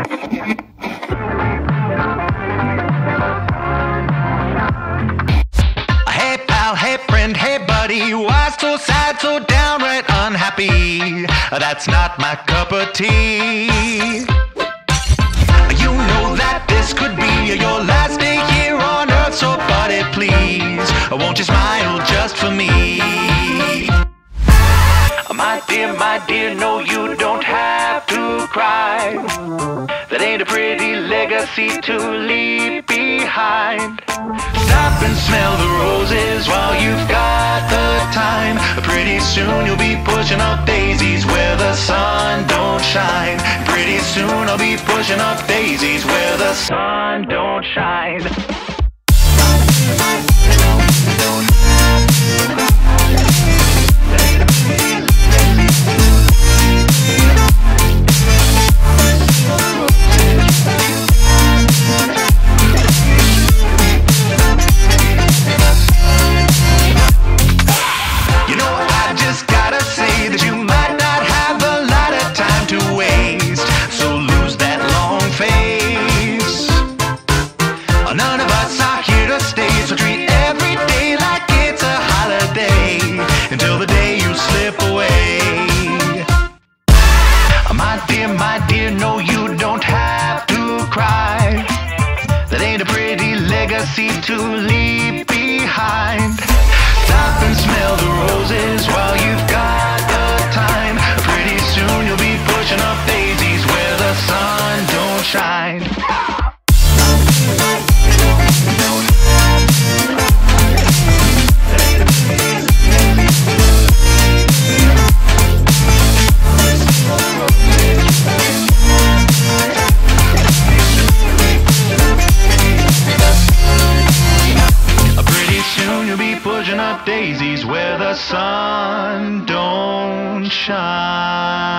Hey pal, hey friend, hey buddy, why so sad, so downright unhappy? That's not my cup of tea. You know that this could be your last day here on earth, so buddy please, won't you smile just for me? My dear, no you don't have to cry. That ain't a pretty legacy to leave behind. Stop and smell the roses while you've got the time. Pretty soon you'll be pushing up daisies where the sun don't shine. Pretty soon I'll be pushing up daisies where the sun don't shine. None of us are here to stay, so treat every day like it's a holiday until the day you slip away. My dear, no you don't have to cry. That ain't a pretty legacy to leave behind. Stop and smell the roses while you've got the time. Pretty soon you'll be pushing up daisies where the sun don't shine. Pushing up daisies where the sun don't shine.